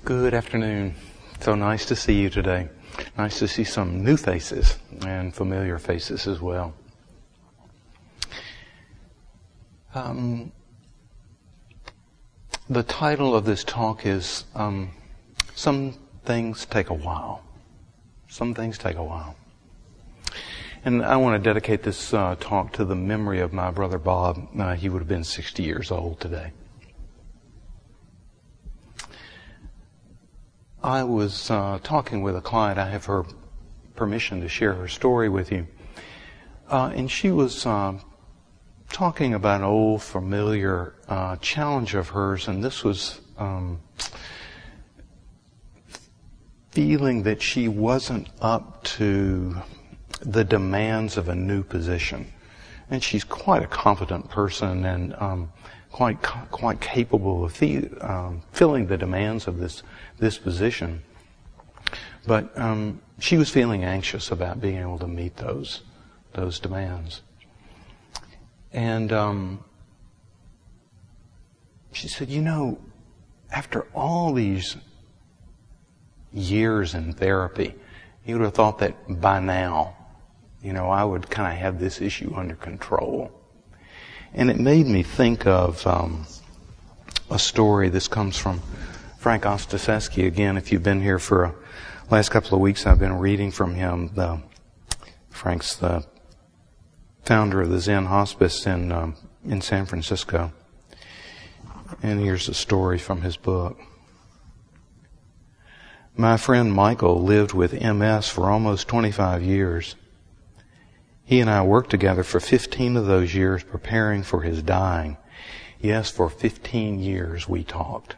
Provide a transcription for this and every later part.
Good afternoon. So nice to see you today. Nice to see some new faces and familiar faces as well. The title of this talk is Some Things Take a While. Some Things Take a While. And I want to dedicate this talk to the memory of my brother Bob. He would have been 60 years old today. I was talking with a client. I have her permission to share her story with you. And she was talking about an old familiar challenge of hers, and this was feeling that she wasn't up to the demands of a new position. And she's quite a competent person and quite capable of filling the demands of this position. But she was feeling anxious about being able to meet those demands. And she said, after all these years in therapy, you would have thought that by now, I would kind of have this issue under control. And it made me think of a story. This comes from Frank Ostaseski. Again, if you've been here for the last couple of weeks, I've been reading from him. Frank's the founder of the Zen Hospice in San Francisco. And here's a story from his book. My friend Michael lived with MS for almost 25 years. He and I worked together for 15 of those years preparing for his dying. Yes, for 15 years we talked.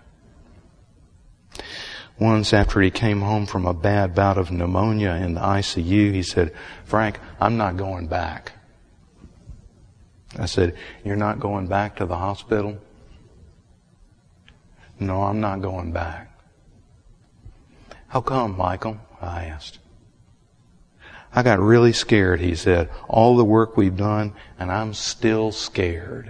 Once after he came home from a bad bout of pneumonia in the ICU, he said, "Frank, I'm not going back." I said, "You're not going back to the hospital?" "No, I'm not going back." "How come, Michael?" I asked. "I got really scared," he said. "All the work we've done, and I'm still scared."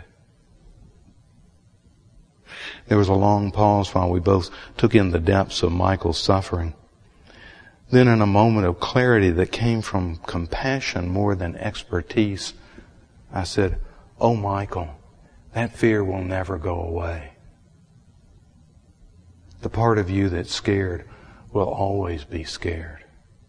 There was a long pause while we both took in the depths of Michael's suffering. Then in a moment of clarity that came from compassion more than expertise, I said, "Oh, Michael, that fear will never go away. The part of you that's scared will always be scared."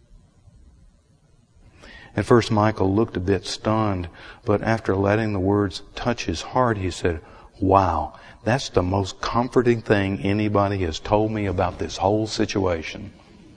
At first, Michael looked a bit stunned, but after letting the words touch his heart, he said, "Wow, that's the most comforting thing anybody has told me about this whole situation."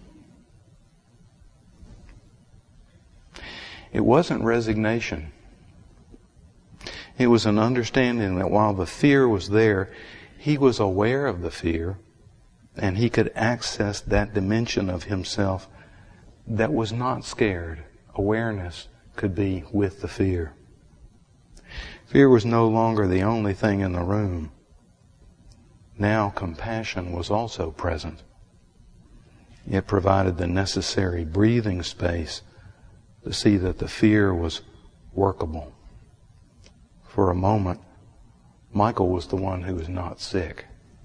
It wasn't resignation. It was an understanding that while the fear was there, he was aware of the fear, and he could access that dimension of himself that was not scared. Awareness could be with the fear. Fear was no longer the only thing in the room. Now compassion was also present. It provided the necessary breathing space to see that the fear was workable. For a moment, Michael was the one who was not sick.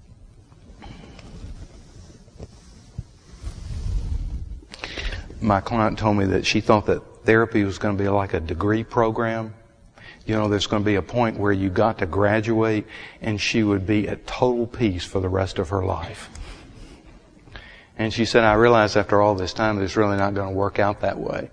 My client told me that she thought that therapy was going to be like a degree program. There's going to be a point where you got to graduate and she would be at total peace for the rest of her life. And she said, "I realized after all this time that it's really not going to work out that way."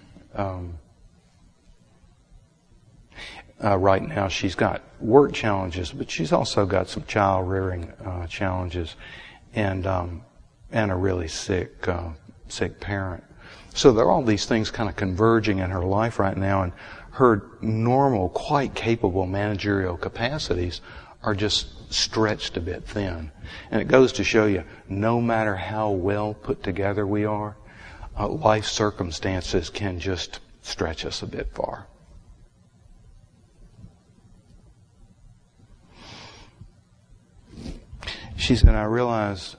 Right now she's got work challenges, but she's also got some child rearing challenges and a really sick parent. So there are all these things kind of converging in her life right now, and her normal, quite capable managerial capacities are just stretched a bit thin. And it goes to show you, no matter how well put together we are, life circumstances can just stretch us a bit far. She said, "I realize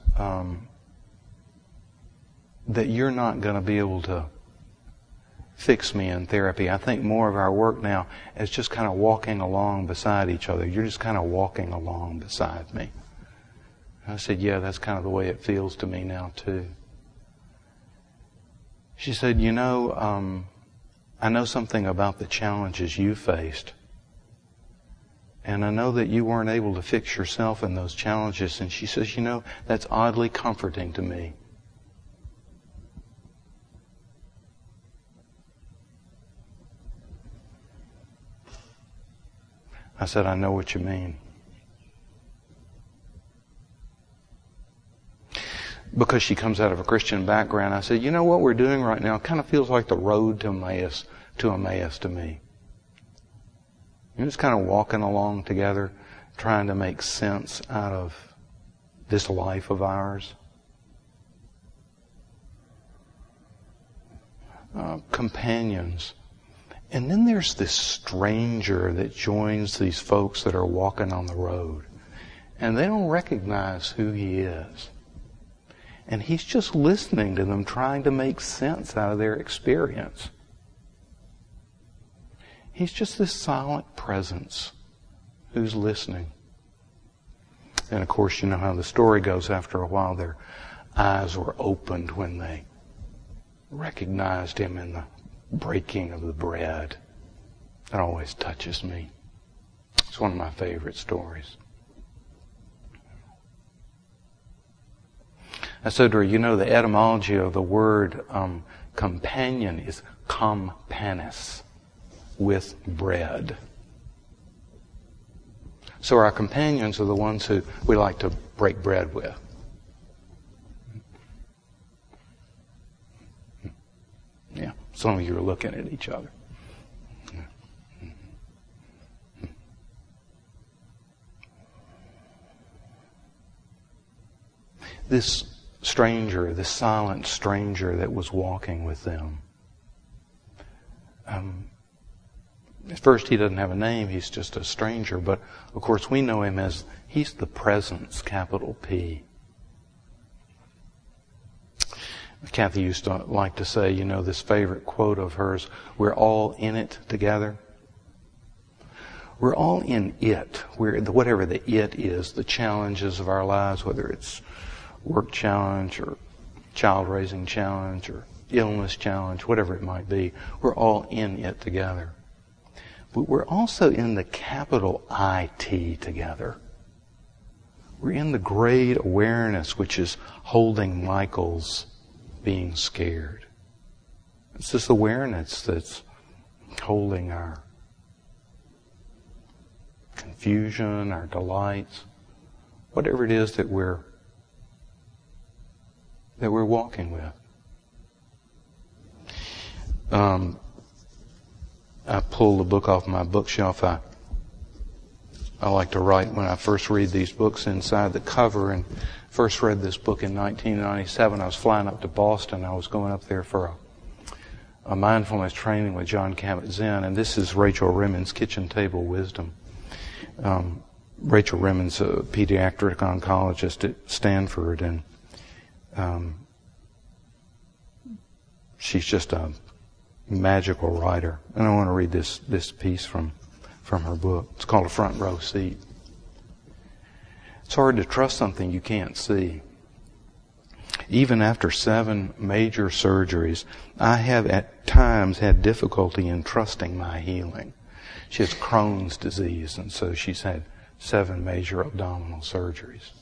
that you're not going to be able to fix me in therapy. I think more of our work now is just kind of walking along beside each other. You're just kind of walking along beside me." I said, yeah, that's kind of the way it feels to me now too. She said, I know something about the challenges you faced. And I know that you weren't able to fix yourself in those challenges. And she says, that's oddly comforting to me. I said, I know what you mean. Because she comes out of a Christian background, I said, what we're doing right now kind of feels like the road to Emmaus to me. You're just kind of walking along together, trying to make sense out of this life of ours. Companions. And then there's this stranger that joins these folks that are walking on the road. And they don't recognize who he is. And he's just listening to them, trying to make sense out of their experience. He's just this silent presence who's listening. And of course, you know how the story goes. After a while, their eyes were opened when they recognized him in the breaking of the bread. That always touches me. It's one of my favorite stories. I said to her, the etymology of the word companion is companis, with bread. So our companions are the ones who we like to break bread with. Yeah, some of you are looking at each other. This stranger, this silent stranger that was walking with them. At first he doesn't have a name, he's just a stranger, but of course we know him as, he's the presence, capital P. Kathy used to like to say, this favorite quote of hers, we're all in it together. We're all in it. Whatever the it is, the challenges of our lives, whether it's work challenge or child raising challenge or illness challenge, whatever it might be, we're all in it together. But we're also in the capital IT together. We're in the great awareness which is holding Michael's being scared. It's this awareness that's holding our confusion, our delights, whatever it is that we're walking with. I pulled the book off my bookshelf. I like to write when I first read these books inside the cover, and first read this book in 1997. I was flying up to Boston. I was going up there for a mindfulness training with John Kabat-Zinn, and this is Rachel Remond's Kitchen Table Wisdom. Rachel Remond's a pediatric oncologist at Stanford, and she's just a magical writer. And I want to read this piece from her book. It's called A Front Row Seat. It's hard to trust something you can't see. Even after 7 major surgeries, I have at times had difficulty in trusting my healing. She has Crohn's disease, and so she's had 7 major abdominal surgeries.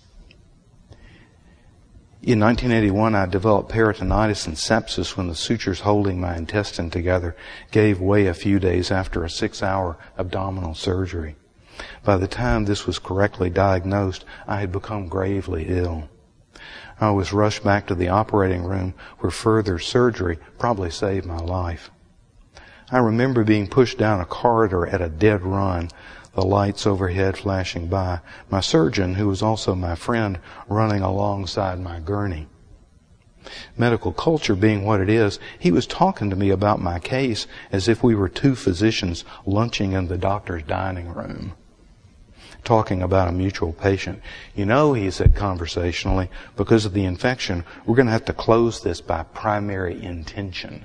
In 1981, I developed peritonitis and sepsis when the sutures holding my intestine together gave way a few days after a 6-hour abdominal surgery. By the time this was correctly diagnosed, I had become gravely ill. I was rushed back to the operating room where further surgery probably saved my life. I remember being pushed down a corridor at a dead run, the lights overhead flashing by, my surgeon, who was also my friend, running alongside my gurney. Medical culture being what it is, he was talking to me about my case as if we were 2 physicians lunching in the doctor's dining room, talking about a mutual patient. He said conversationally, because of the infection, we're going to have to close this by primary intention.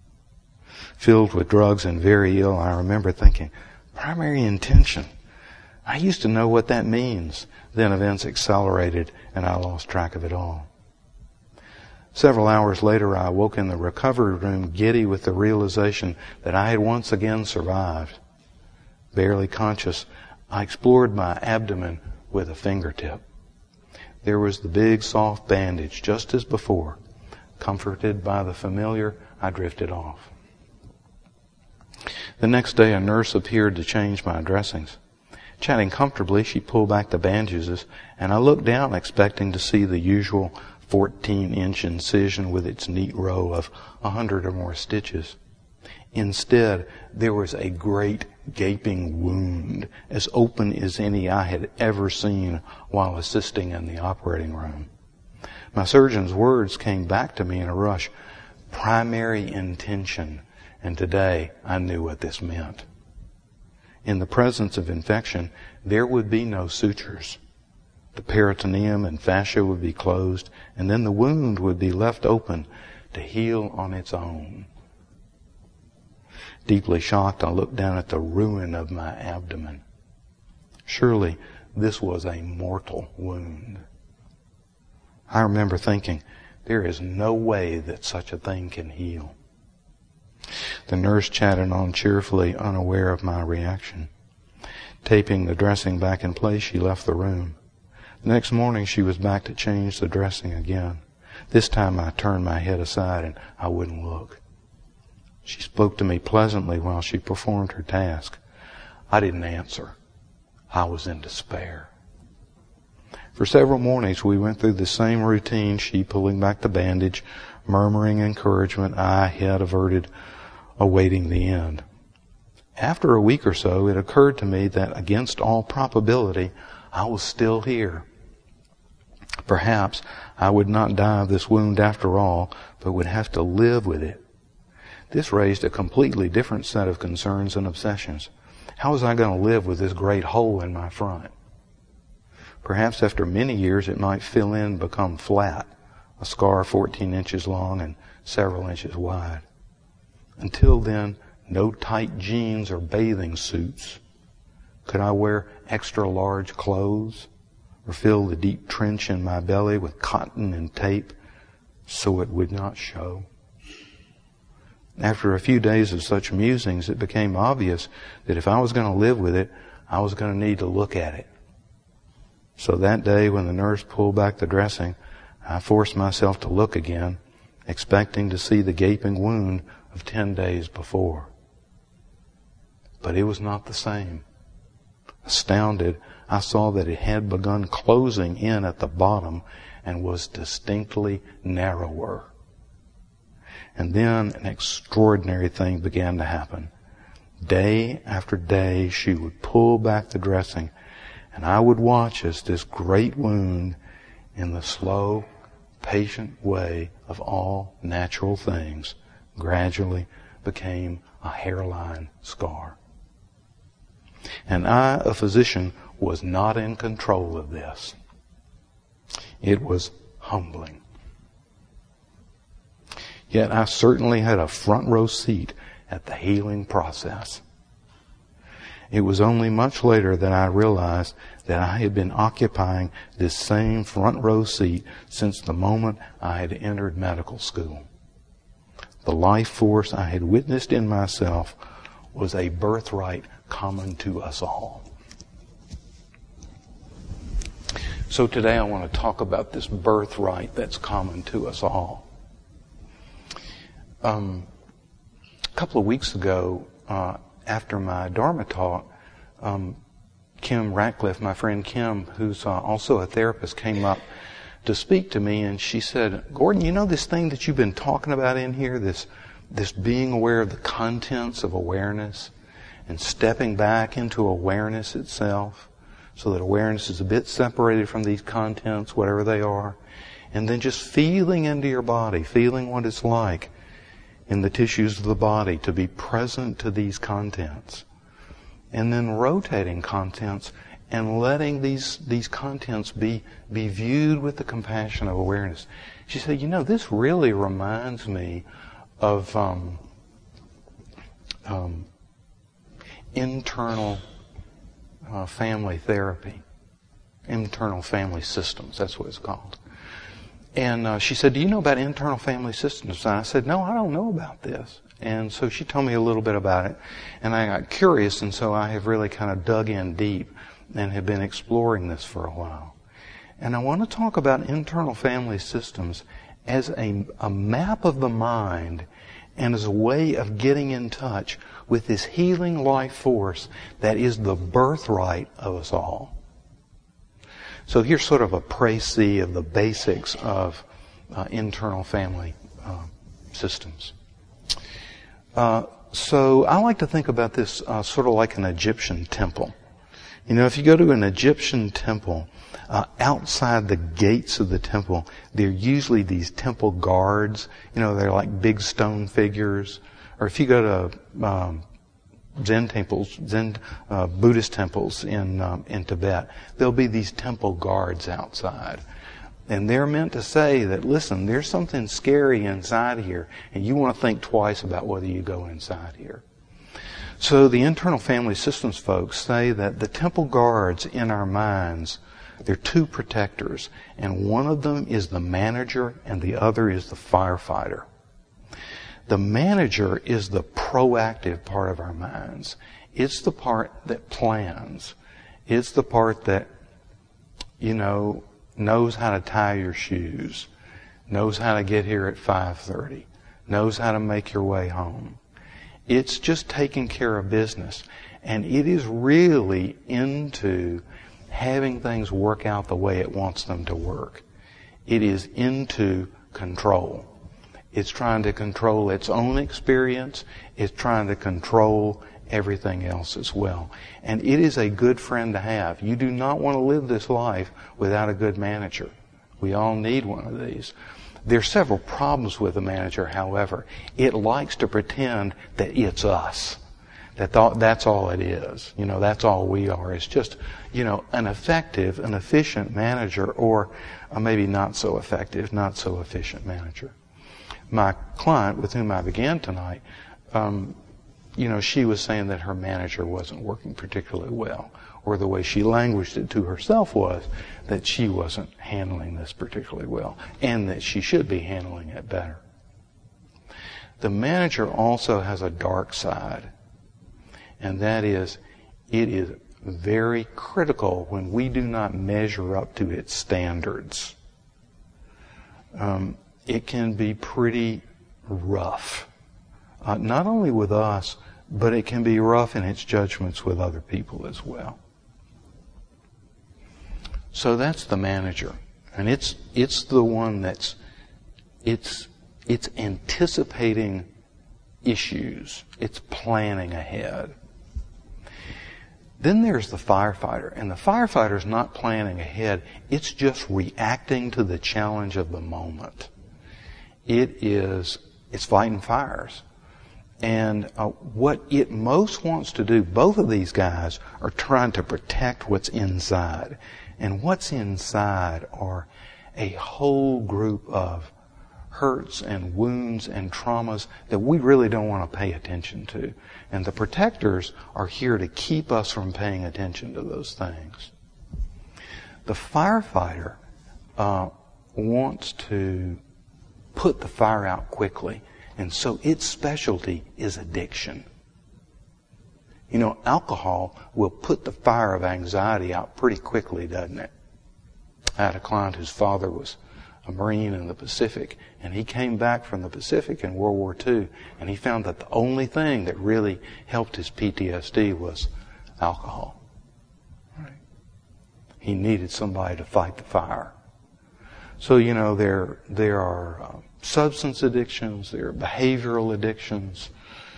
Filled with drugs and very ill, I remember thinking, primary intention? I used to know what that means. Then events accelerated and I lost track of it all. Several hours later, I awoke in the recovery room, giddy with the realization that I had once again survived. Barely conscious, I explored my abdomen with a fingertip. There was the big, soft bandage, just as before. Comforted by the familiar, I drifted off. The next day, a nurse appeared to change my dressings. Chatting comfortably, she pulled back the bandages, and I looked down expecting to see the usual 14-inch incision with its neat row of 100 or more stitches. Instead, there was a great gaping wound, as open as any I had ever seen while assisting in the operating room. My surgeon's words came back to me in a rush. Primary intention. And today I knew what this meant. In the presence of infection, there would be no sutures. The peritoneum and fascia would be closed, and then the wound would be left open to heal on its own. Deeply shocked, I looked down at the ruin of my abdomen. Surely this was a mortal wound. I remember thinking, there is no way that such a thing can heal. The nurse chatted on cheerfully, unaware of my reaction. Taping the dressing back in place, she left the room. The next morning, she was back to change the dressing again. This time I turned my head aside and I wouldn't look. She spoke to me pleasantly while she performed her task. I didn't answer. I was in despair. For several mornings we went through the same routine, she pulling back the bandage, murmuring encouragement, I, head averted, awaiting the end. After a week or so, it occurred to me that against all probability, I was still here. Perhaps I would not die of this wound after all, but would have to live with it. This raised a completely different set of concerns and obsessions. How was I going to live with this great hole in my front? Perhaps after many years it might fill in and become flat, a scar 14 inches long and several inches wide. Until then, no tight jeans or bathing suits. Could I wear extra large clothes or fill the deep trench in my belly with cotton and tape so it would not show? After a few days of such musings, it became obvious that if I was going to live with it, I was going to need to look at it. So that day when the nurse pulled back the dressing, I forced myself to look again, expecting to see the gaping wound of 10 days before. But it was not the same. Astounded, I saw that it had begun closing in at the bottom and was distinctly narrower. And then an extraordinary thing began to happen. Day after day, she would pull back the dressing, and I would watch as this great wound, in the slow, patient way of all natural things, gradually became a hairline scar. And I, a physician, was not in control of this. It was humbling. Yet I certainly had a front row seat at the healing process. It was only much later that I realized that I had been occupying this same front row seat since the moment I had entered medical school. The life force I had witnessed in myself was a birthright common to us all. So today I want to talk about this birthright that's common to us all. A couple of weeks ago, after my Dharma talk, Kim Ratcliffe, my friend Kim, who's also a therapist, came up to speak to me, and she said, Gordon, you know this thing that you've been talking about in here, this being aware of the contents of awareness and stepping back into awareness itself so that awareness is a bit separated from these contents, whatever they are, and then just feeling into your body, feeling what it's like in the tissues of the body to be present to these contents. And then rotating contents and letting these contents be viewed with the compassion of awareness. She said, you know, this really reminds me of internal family therapy. Internal family systems, that's what it's called. And she said, do you know about internal family systems? And I said, no, I don't know about this. And so she told me a little bit about it. And I got curious, and so I have really kind of dug in deep and have been exploring this for a while. And I want to talk about internal family systems as a map of the mind and as a way of getting in touch with this healing life force that is the birthright of us all. So here's sort of a précis of the basics of internal family systems. So I like to think about this sort of like an Egyptian temple. You know, if you go to an Egyptian temple, outside the gates of the temple, there are usually these temple guards. You know, they're like big stone figures. Or if you go to Zen temples, Buddhist temples in Tibet, there'll be these temple guards outside. And they're meant to say that, listen, there's something scary inside here, and you want to think twice about whether you go inside here. So the internal family systems folks say that the temple guards in our minds, they're two protectors, and one of them is the manager and the other is the firefighter. The manager is the proactive part of our minds. It's the part that plans. It's the part that, knows how to tie your shoes, knows how to get here at 5:30, knows how to make your way home. It's just taking care of business. And it is really into having things work out the way it wants them to work. It is into control. It's trying to control its own experience. It's trying to control everything else as well. And it is a good friend to have. You do not want to live this life without a good manager. We all need one of these. There are several problems with a manager, however. It likes to pretend that it's us. That's all it is. That's all we are. It's just, an effective, an efficient manager, or maybe not so effective, not so efficient manager. My client with whom I began tonight, she was saying that her manager wasn't working particularly well, or the way she languaged it to herself was that she wasn't handling this particularly well, and that she should be handling it better. The manager also has a dark side, and that is, it is very critical when we do not measure up to its standards. It can be pretty rough. Not only with us, but it can be rough in its judgments with other people as well. So that's the manager. And it's the one that's anticipating issues. It's planning ahead. Then there's the firefighter. And the firefighter's not planning ahead. It's just reacting to the challenge of the moment. It's fighting fires. And what it most wants to do, both of these guys are trying to protect what's inside. And what's inside are a whole group of hurts and wounds and traumas that we really don't want to pay attention to. And the protectors are here to keep us from paying attention to those things. The firefighter wants to put the fire out quickly. And so its specialty is addiction. Alcohol will put the fire of anxiety out pretty quickly, doesn't it? I had a client whose father was a Marine in the Pacific, and he came back from the Pacific in World War II, and he found that the only thing that really helped his PTSD was alcohol. Right? He needed somebody to fight the fire. So, there are substance addictions, there are behavioral addictions.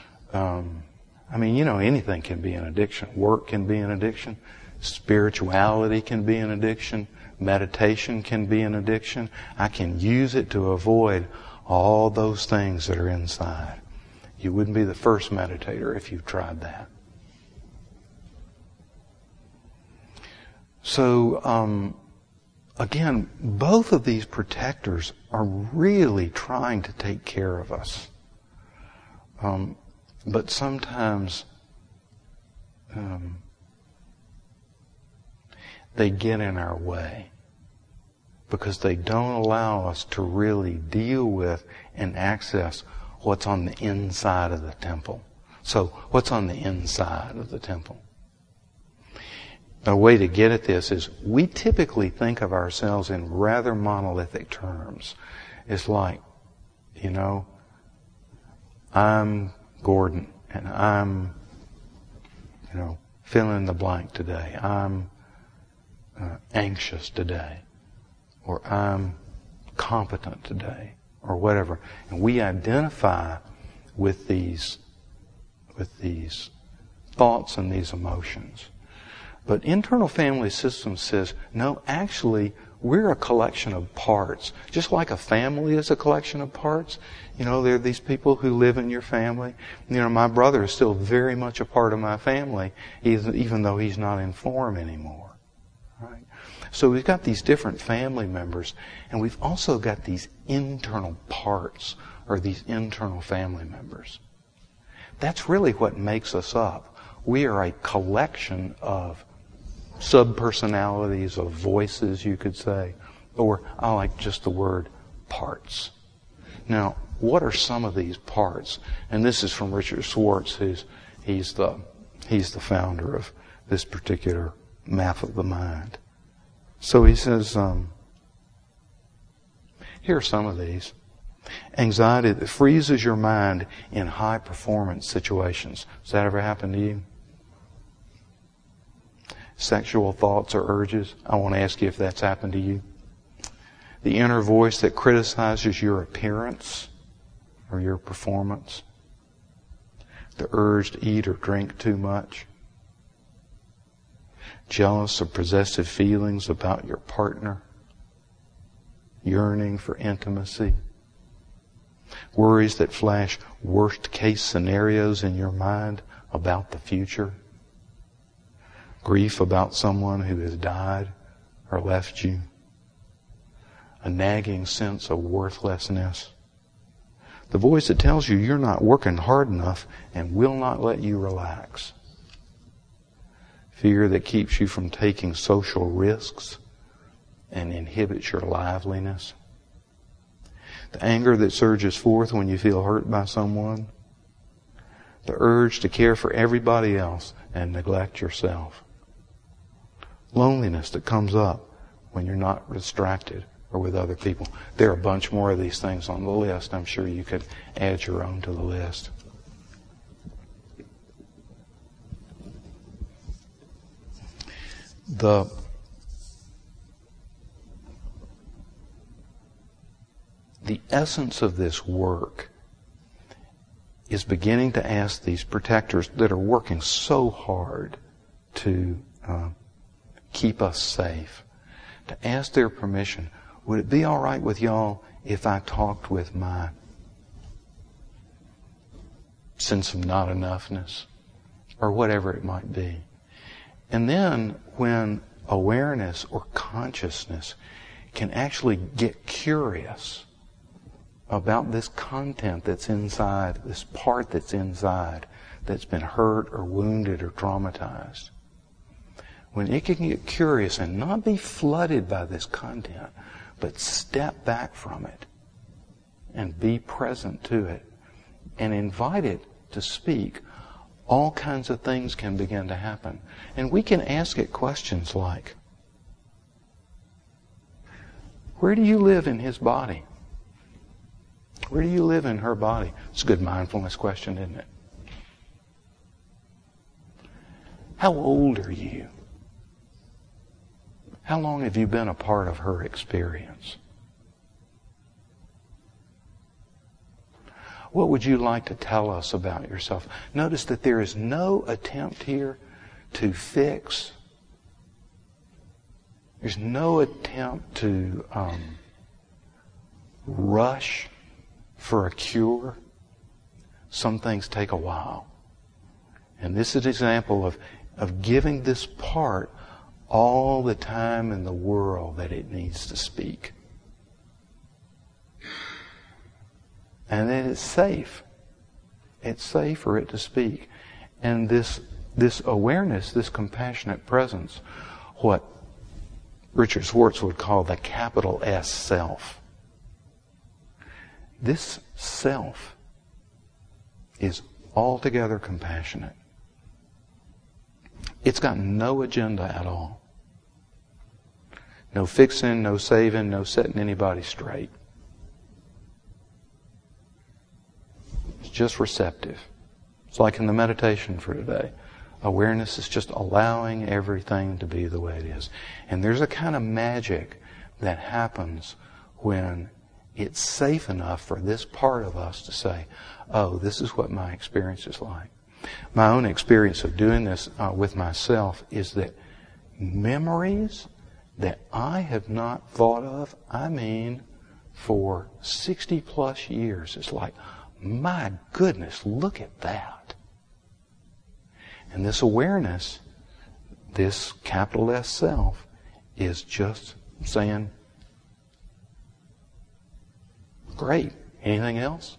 Anything can be an addiction. Work can be an addiction. Spirituality can be an addiction. Meditation can be an addiction. I can use it to avoid all those things that are inside. You wouldn't be the first meditator if you've tried that. So, again, both of these protectors are really trying to take care of us. But sometimes they get in our way because they don't allow us to really deal with and access what's on the inside of the temple. So, what's on the inside of the temple? A way to get at this is we typically think of ourselves in rather monolithic terms. It's like, I'm Gordon and I'm, fill in the blank today. I'm anxious today, or I'm competent today, or whatever. And we identify with these thoughts and these emotions. But internal family system says, no, actually, we're a collection of parts. Just like a family is a collection of parts. There are these people who live in your family. My brother is still very much a part of my family, even though he's not in form anymore. Right? So we've got these different family members, and we've also got these internal parts, or these internal family members. That's really what makes us up. We are a collection of subpersonalities, of voices, you could say, or I like just the word parts. Now, what are some of these parts? And this is from Richard Schwartz, he's the founder of this particular map of the mind. So he says, here are some of these. Anxiety that freezes your mind in high performance situations. Does that ever happen to you? Sexual thoughts or urges. I want to ask you if that's happened to you. The inner voice that criticizes your appearance or your performance. The urge to eat or drink too much. Jealous or possessive feelings about your partner. Yearning for intimacy. Worries that flash worst case scenarios in your mind about the future. Grief about someone who has died or left you. A nagging sense of worthlessness. The voice that tells you you're not working hard enough and will not let you relax. Fear that keeps you from taking social risks and inhibits your liveliness. The anger that surges forth when you feel hurt by someone. The urge to care for everybody else and neglect yourself. Loneliness that comes up when you're not distracted or with other people. There are a bunch more of these things on the list. I'm sure you could add your own to the list. The essence of this work is beginning to ask these protectors that are working so hard to keep us safe, to ask their permission. Would it be all right with y'all if I talked with my sense of not enoughness, or whatever it might be? And then when awareness or consciousness can actually get curious about this content that's inside, this part that's inside, that's been hurt or wounded or traumatized. When it can get curious and not be flooded by this content, but step back from it and be present to it and invite it to speak, all kinds of things can begin to happen. And we can ask it questions like, where do you live in his body? Where do you live in her body? It's a good mindfulness question, isn't it? How old are you? How long have you been a part of her experience? What would you like to tell us about yourself? Notice that there is no attempt here to fix. There's no attempt to rush for a cure. Some things take a while. And this is an example of giving this part all the time in the world that it needs to speak. And then it's safe. It's safe for it to speak. And this awareness, this compassionate presence, what Richard Schwartz would call the capital S self. This self is altogether compassionate. It's got no agenda at all. No fixing, no saving, no setting anybody straight. It's just receptive. It's like in the meditation for today. Awareness is just allowing everything to be the way it is. And there's a kind of magic that happens when it's safe enough for this part of us to say, oh, this is what my experience is like. My own experience of doing this with myself is that memories that I have not thought of, for 60 plus years, it's like, my goodness, look at that. And this awareness, this capital S self, is just saying, great, anything else?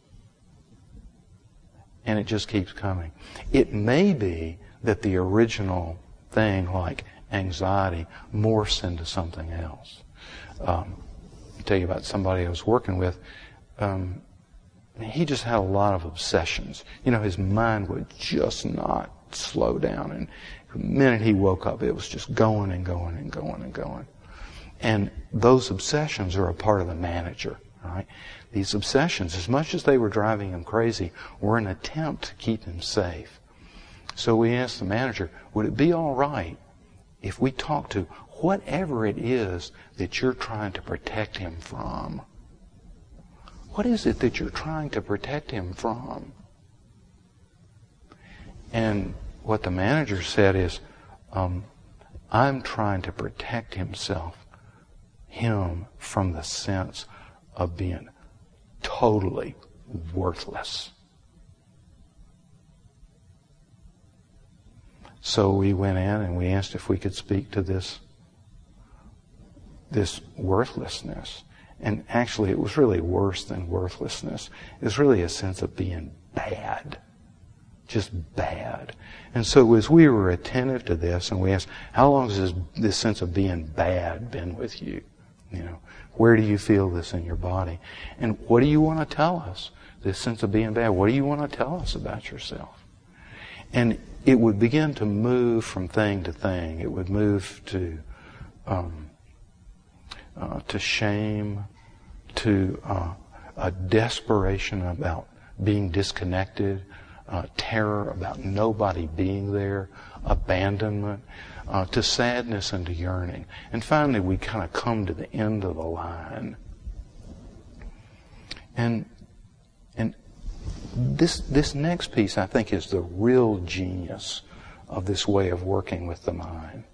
And it just keeps coming. It may be that the original thing, like anxiety, morphs into something else. I'll tell you about somebody I was working with. He just had a lot of obsessions. His mind would just not slow down. And the minute he woke up, it was just going and going and going and going. And those obsessions are a part of the manager, right? These obsessions, as much as they were driving him crazy, were an attempt to keep him safe. So we asked the manager, would it be all right if we talk to whatever it is that you're trying to protect him from? What is it that you're trying to protect him from? And what the manager said is, I'm trying to protect him from the sense of being totally worthless. So we went in and we asked if we could speak to this worthlessness. And actually it was really worse than worthlessness. It was really a sense of being bad. Just bad. And so as we were attentive to this and we asked, how long has this sense of being bad been with you? Where do you feel this in your body? And what do you want to tell us? This sense of being bad. What do you want to tell us about yourself? And it would begin to move from thing to thing. It would move to shame, to a desperation about being disconnected, terror about nobody being there, abandonment, to sadness and to yearning. And finally we kind of come to the end of the line. And this next piece, I think, is the real genius of this way of working with the mind.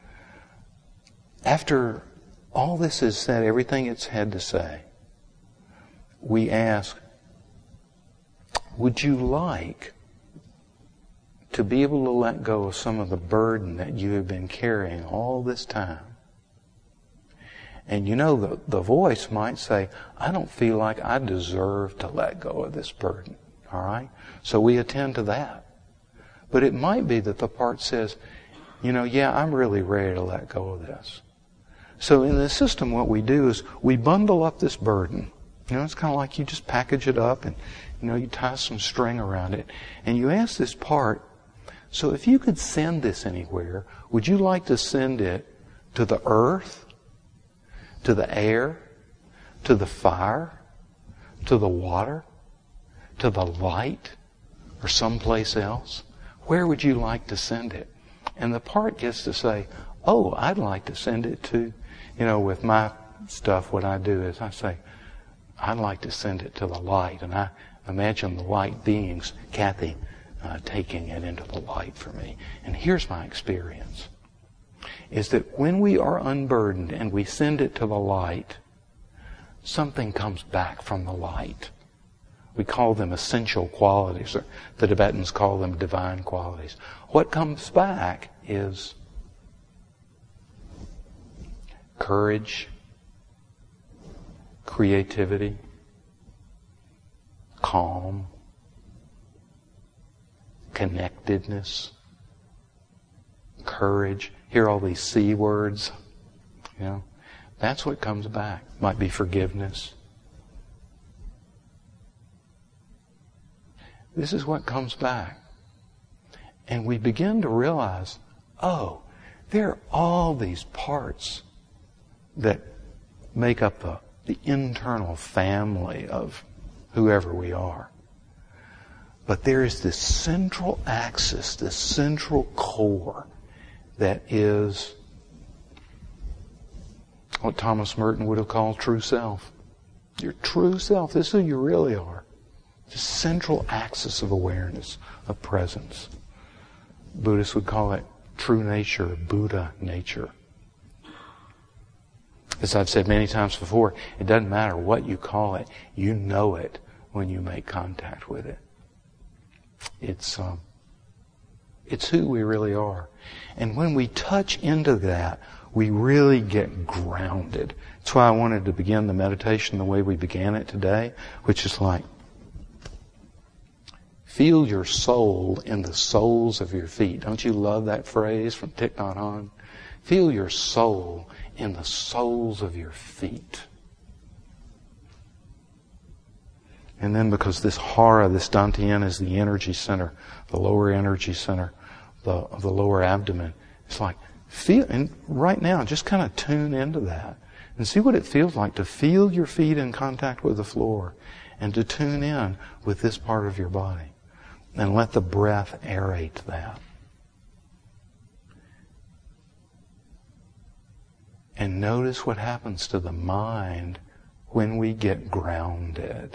After all this is said, everything it's had to say, we ask, would you like to be able to let go of some of the burden that you have been carrying all this time? And the voice might say, I don't feel like I deserve to let go of this burden. All right? So we attend to that. But it might be that the part says, I'm really ready to let go of this. So in the system, what we do is we bundle up this burden. It's kind of like you just package it up and, you tie some string around it. And you ask this part, so if you could send this anywhere, would you like to send it to the earth, to the air, to the fire, to the water, to the light, or someplace else? Where would you like to send it? And the part gets to say, oh, I'd like to send it to, with my stuff, what I do is I say, I'd like to send it to the light. And I imagine the light beings, Kathy, taking it into the light for me. And here's my experience, is that when we are unburdened and we send it to the light, something comes back from the light. We call them essential qualities, or the Tibetans call them divine qualities. What comes back is courage, creativity, calm, connectedness, courage. Hear all these C words. You know, that's what comes back. Might be forgiveness. This is what comes back. And we begin to realize, oh, there are all these parts that make up the internal family of whoever we are. But there is this central axis, this central core that is what Thomas Merton would have called true self. Your true self, this is who you really are. The central axis of awareness, of presence. Buddhists would call it true nature, Buddha nature. As I've said many times before, it doesn't matter what you call it. You know it when you make contact with it. It's who we really are. And when we touch into that, we really get grounded. That's why I wanted to begin the meditation the way we began it today, which is like, feel your soul in the soles of your feet. Don't you love that phrase from Thich Nhat Hanh? Feel your soul in the soles of your feet. And then because this hara, this dantian, is the energy center, the lower energy center of the lower abdomen, it's like, feel, and right now, just kind of tune into that and see what it feels like to feel your feet in contact with the floor and to tune in with this part of your body. And let the breath aerate that. And notice what happens to the mind when we get grounded.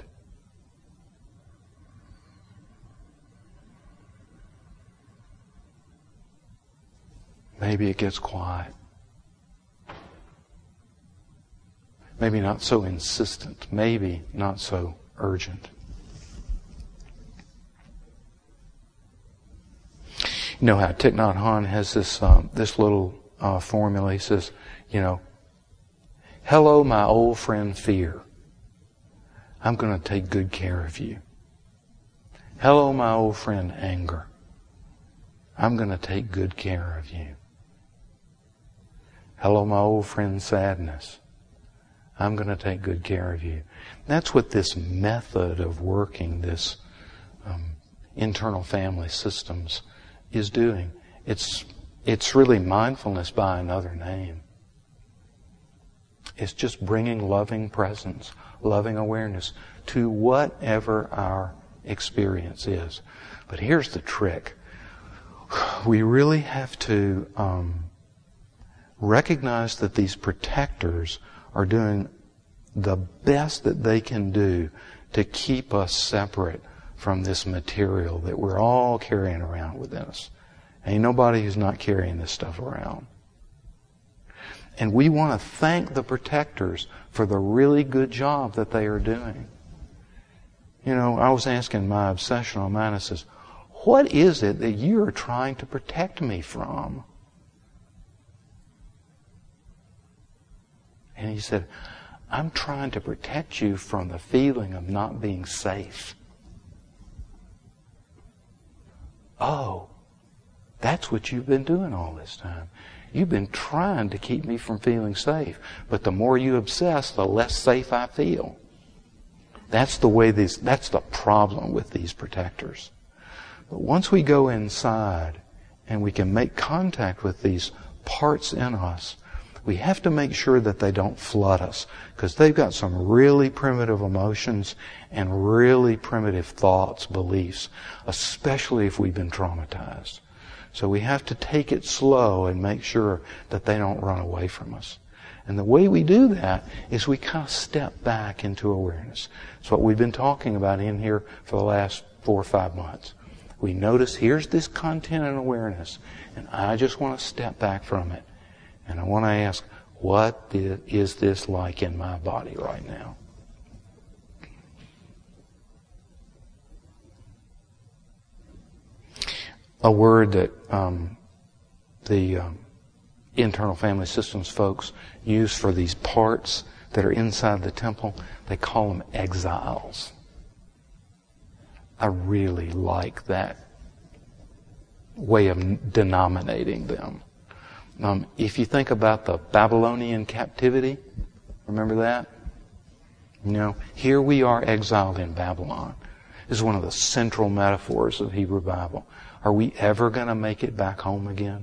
Maybe it gets quiet. Maybe not so insistent. Maybe not so urgent. You know how Thich Nhat Hanh has this little formula. He says, hello, my old friend fear. I'm going to take good care of you. Hello, my old friend anger. I'm going to take good care of you. Hello, my old friend sadness. I'm going to take good care of you. That's what this method of working, this internal family systems, is doing. It's really mindfulness by another name. It's just bringing loving presence, loving awareness to whatever our experience is. But here's the trick. We really have to recognize that these protectors are doing the best that they can do to keep us separate from this material that we're all carrying around within us. Ain't nobody who's not carrying this stuff around. And we want to thank the protectors for the really good job that they are doing. I was asking my obsessional mind, I says, what is it that you are trying to protect me from? And he said, I'm trying to protect you from the feeling of not being safe. Oh, that's what you've been doing all this time. You've been trying to keep me from feeling safe. But the more you obsess, the less safe I feel. That's the problem with these protectors. But once we go inside and we can make contact with these parts in us, we have to make sure that they don't flood us, because they've got some really primitive emotions and really primitive thoughts, beliefs, especially if we've been traumatized. So we have to take it slow and make sure that they don't run away from us. And the way we do that is we kind of step back into awareness. It's what we've been talking about in here for the last 4 or 5 months. We notice here's this content and awareness, and I just want to step back from it. And I want to ask, what is this like in my body right now? A word that the internal family systems folks use for these parts that are inside the temple, they call them exiles. I really like that way of denominating them. If you think about the Babylonian captivity, remember that? Here we are exiled in Babylon. This is one of the central metaphors of the Hebrew Bible. Are we ever going to make it back home again?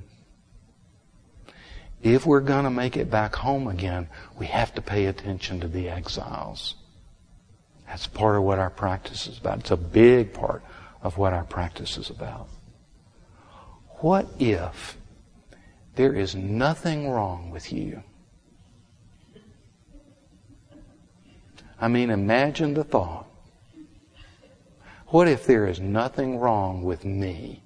If we're going to make it back home again, we have to pay attention to the exiles. That's part of what our practice is about. It's a big part of what our practice is about. What if there is nothing wrong with you? I mean, imagine the thought. What if there is nothing wrong with me?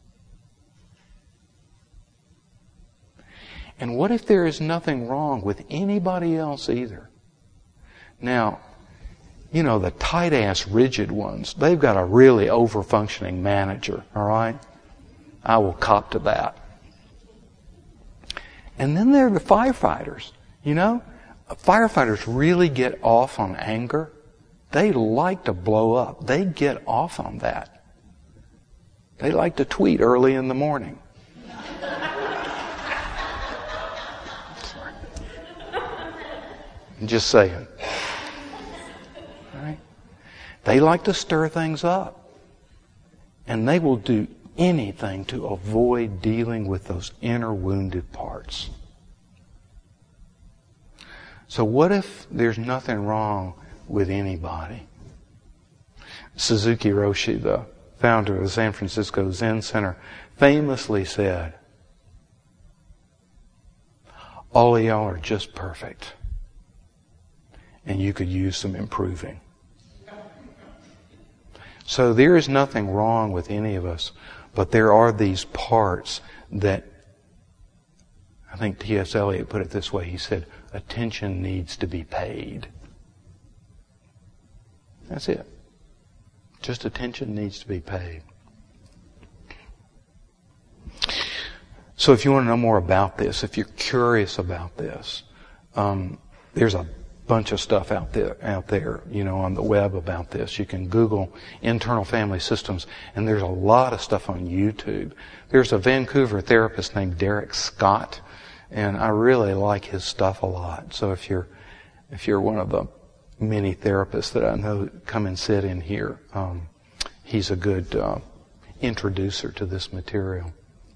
And what if there is nothing wrong with anybody else either? Now, the tight-ass rigid ones, they've got a really over-functioning manager, all right? I will cop to that. And then there are the firefighters, Firefighters really get off on anger. They like to blow up. They get off on that. They like to tweet early in the morning. I'm just saying. Right? They like to stir things up. And they will do anything to avoid dealing with those inner wounded parts. So what if there's nothing wrong with anybody? Suzuki Roshi, the founder of the San Francisco Zen Center, famously said, all of y'all are just perfect. And you could use some improving. So there is nothing wrong with any of us, but there are these parts that, I think T.S. Eliot put it this way, he said, attention needs to be paid. That's it. Just attention needs to be paid. So if you want to know more about this, if you're curious about this, there's a bunch of stuff out there, on the web about this. You can Google internal family systems, and there's a lot of stuff on YouTube. There's a Vancouver therapist named Derek Scott, and I really like his stuff a lot. So if you're one of the many therapists that I know come and sit in here, he's a good introducer to this material.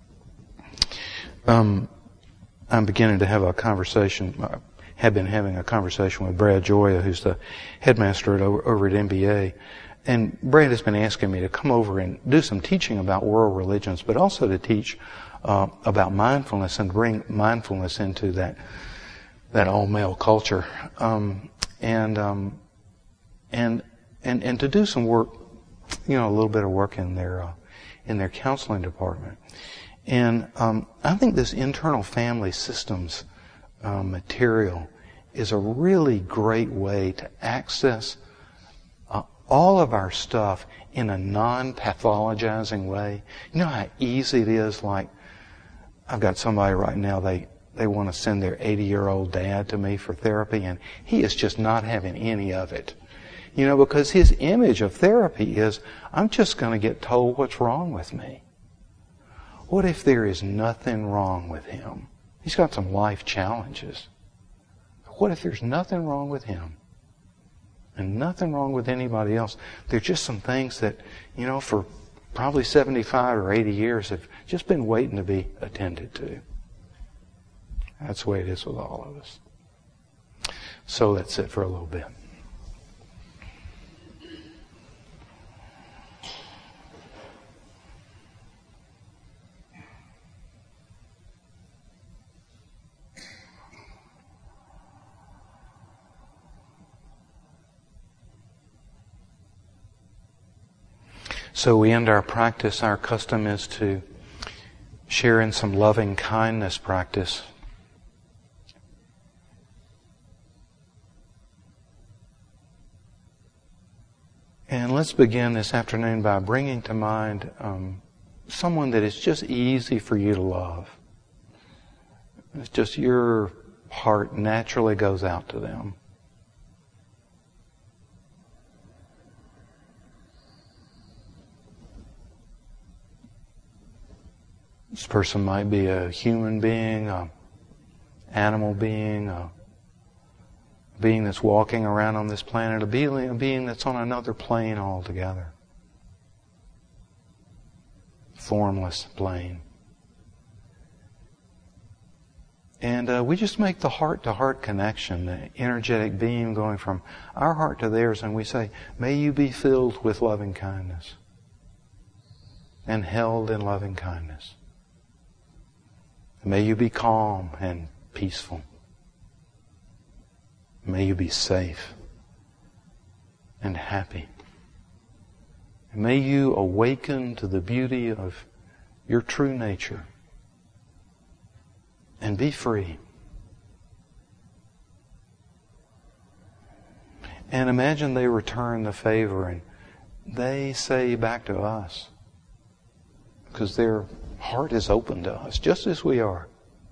I'm beginning to have a conversation. Have been having a conversation with Brad Joya, who's the headmaster over at MBA. And Brad has been asking me to come over and do some teaching about world religions, but also to teach about mindfulness and bring mindfulness into that all-male culture, and to do some work, a little bit of work in their counseling department. And I think this internal family systems material is a really great way to access all of our stuff in a non-pathologizing way. You know how easy it is, like, I've got somebody right now, they want to send their 80-year-old dad to me for therapy, and he is just not having any of it. Because his image of therapy is, I'm just going to get told what's wrong with me. What if there is nothing wrong with him? He's got some life challenges. What if there's nothing wrong with him? And nothing wrong with anybody else. There's just some things that, for probably 75 or 80 years have just been waiting to be attended to. That's the way it is with all of us. So that's it for a little bit. So we end our practice. Our custom is to share in some loving kindness practice. And let's begin this afternoon by bringing to mind someone that is just easy for you to love. It's just your heart naturally goes out to them. This person might be a human being, an animal being, a being that's walking around on this planet, a being that's on another plane altogether. Formless plane. And we just make the heart-to-heart connection, the energetic beam going from our heart to theirs, and we say, may you be filled with loving kindness and held in loving kindness. May you be calm and peaceful. May you be safe and happy. And may you awaken to the beauty of your true nature and be free. And imagine they return the favor and they say back to us, because their heart is open to us, just as we are.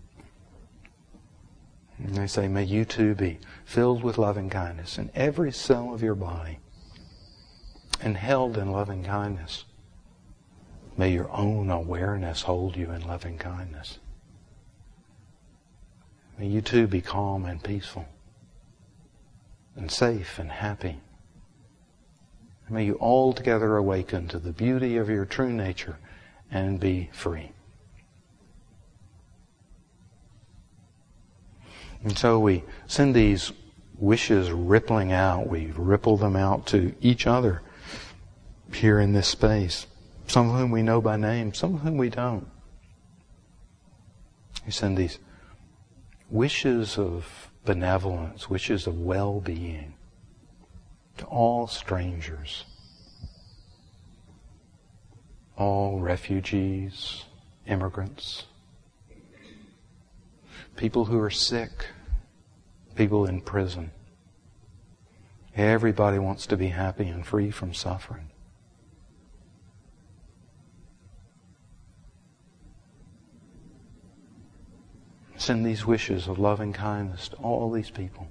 And they say, may you too be filled with loving kindness in every cell of your body and held in loving kindness. May your own awareness hold you in loving kindness. May you too be calm and peaceful and safe and happy. May you altogether awaken to the beauty of your true nature and be free. And so we send these wishes rippling out. We ripple them out to each other here in this space. Some of whom we know by name, some of whom we don't. We send these wishes of benevolence, wishes of well-being to all strangers, all refugees, immigrants, people who are sick, people in prison. Everybody wants to be happy and free from suffering. Send these wishes of loving kindness to all these people.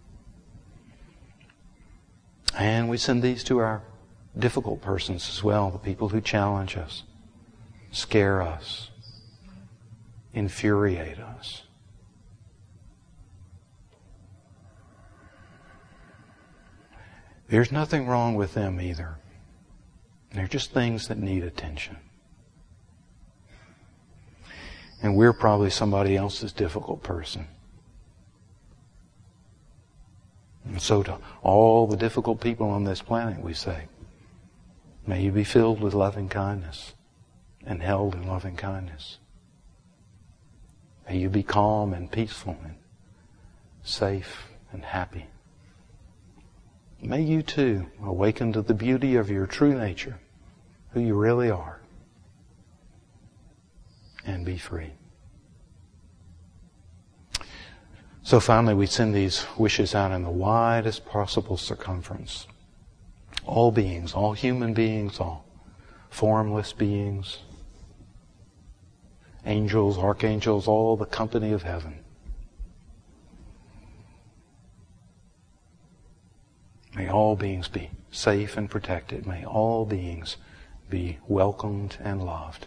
And we send these to our difficult persons as well, the people who challenge us, scare us, infuriate us. There's nothing wrong with them either. They're just things that need attention. And we're probably somebody else's difficult person. And so to all the difficult people on this planet we say, may you be filled with loving kindness and held in loving kindness. May you be calm and peaceful and safe and happy. May you too awaken to the beauty of your true nature, who you really are, and be free. So finally we send these wishes out in the widest possible circumference. All beings, all human beings, all formless beings, angels, archangels, all the company of heaven. May all beings be safe and protected. May all beings be welcomed and loved.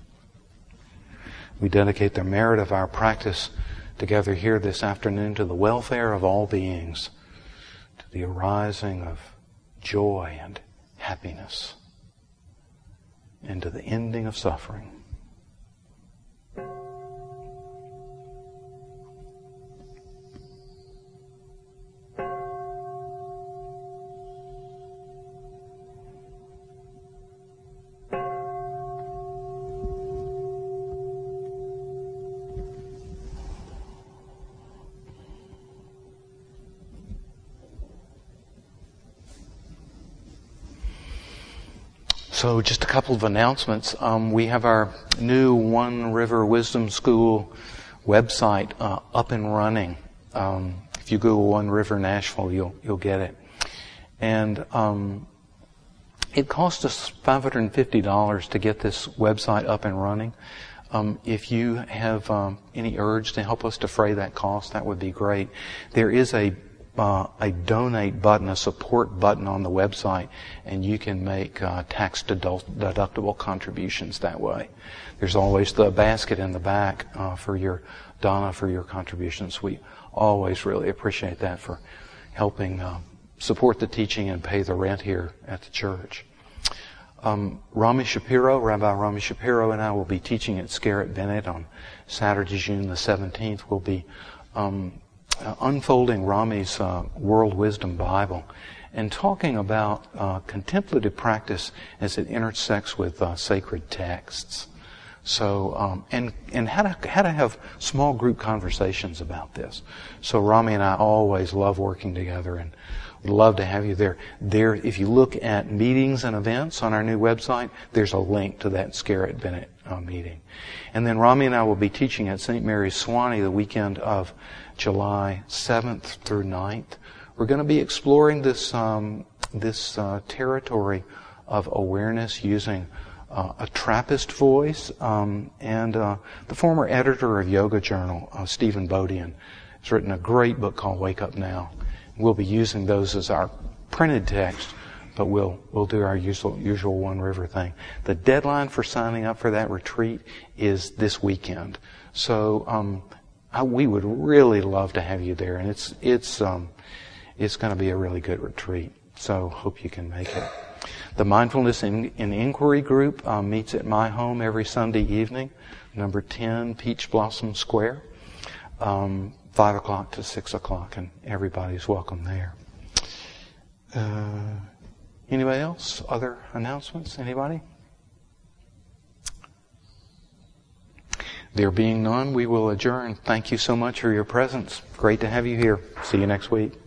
We dedicate the merit of our practice together here this afternoon to the welfare of all beings, to the arising of joy and happiness, and to the ending of suffering. So just a couple of announcements. We have our new One River Wisdom School website up and running. If you Google One River Nashville, you'll get it. And it cost us $550 to get this website up and running. If you have any urge to help us defray that cost, that would be great. There is a a donate button, a support button on the website, and you can make tax deductible contributions that way. There's always the basket in the back for your contributions. We always really appreciate that for helping support the teaching and pay the rent here at the church. Rabbi Rami Shapiro and I will be teaching at Scarrett Bennett on Saturday, June the 17th. We'll be unfolding Rami's World Wisdom Bible and talking about contemplative practice as it intersects with sacred texts. So, and how to have small group conversations about this. So Rami and I always love working together and would love to have you there. There, if you look at meetings and events on our new website, there's a link to that Scarrett Bennett meeting. And then Rami and I will be teaching at St. Mary's Sewanee the weekend of July 7th through 9th. We're going to be exploring this territory of awareness using a Trappist voice, and the former editor of Yoga Journal, Stephen Bodian, has written a great book called Wake Up Now. We'll be using those as our printed text, but we'll do our usual One River thing. The deadline for signing up for that retreat is this weekend. So we would really love to have you there, and it's going to be a really good retreat. So hope you can make it. The Mindfulness and Inquiry group meets at my home every Sunday evening, number 10 Peach Blossom Square, 5 o'clock to 6 o'clock, and everybody's welcome there. Anybody else? Other announcements? Anybody? There being none, we will adjourn. Thank you so much for your presence. Great to have you here. See you next week.